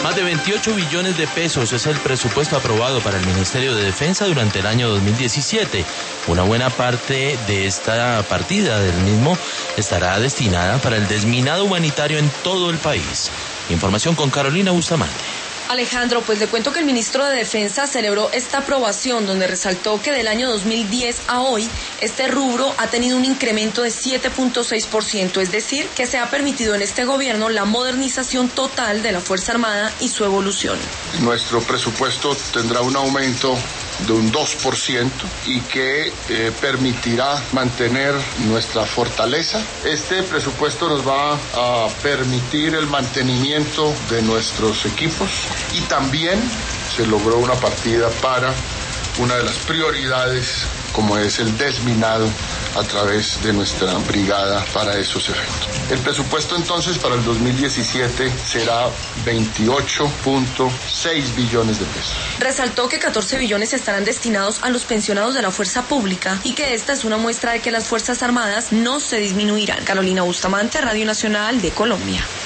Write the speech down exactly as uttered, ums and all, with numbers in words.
Más de veintiocho billones de pesos es el presupuesto aprobado para el Ministerio de Defensa durante el año dos mil diecisiete. Una buena parte de esta partida del mismo estará destinada para el desminado humanitario en todo el país. Información con Carolina Bustamante. Alejandro, pues le cuento que el ministro de Defensa celebró esta aprobación donde resaltó que del año dos mil diez a hoy este rubro ha tenido un incremento de siete punto seis por ciento, es decir, que se ha permitido en este gobierno la modernización total de la Fuerza Armada y su evolución. Nuestro presupuesto tendrá un aumento de un dos por ciento y que eh, permitirá mantener nuestra fortaleza. Este presupuesto nos va a permitir el mantenimiento de nuestros equipos y también se logró una partida para una de las prioridades como es el desminado a través de nuestra brigada para esos efectos. El presupuesto entonces para el dos mil diecisiete será veintiocho punto seis billones de pesos. Resaltó que catorce billones estarán destinados a los pensionados de la fuerza pública y que esta es una muestra de que las Fuerzas Armadas no se disminuirán. Carolina Bustamante, Radio Nacional de Colombia.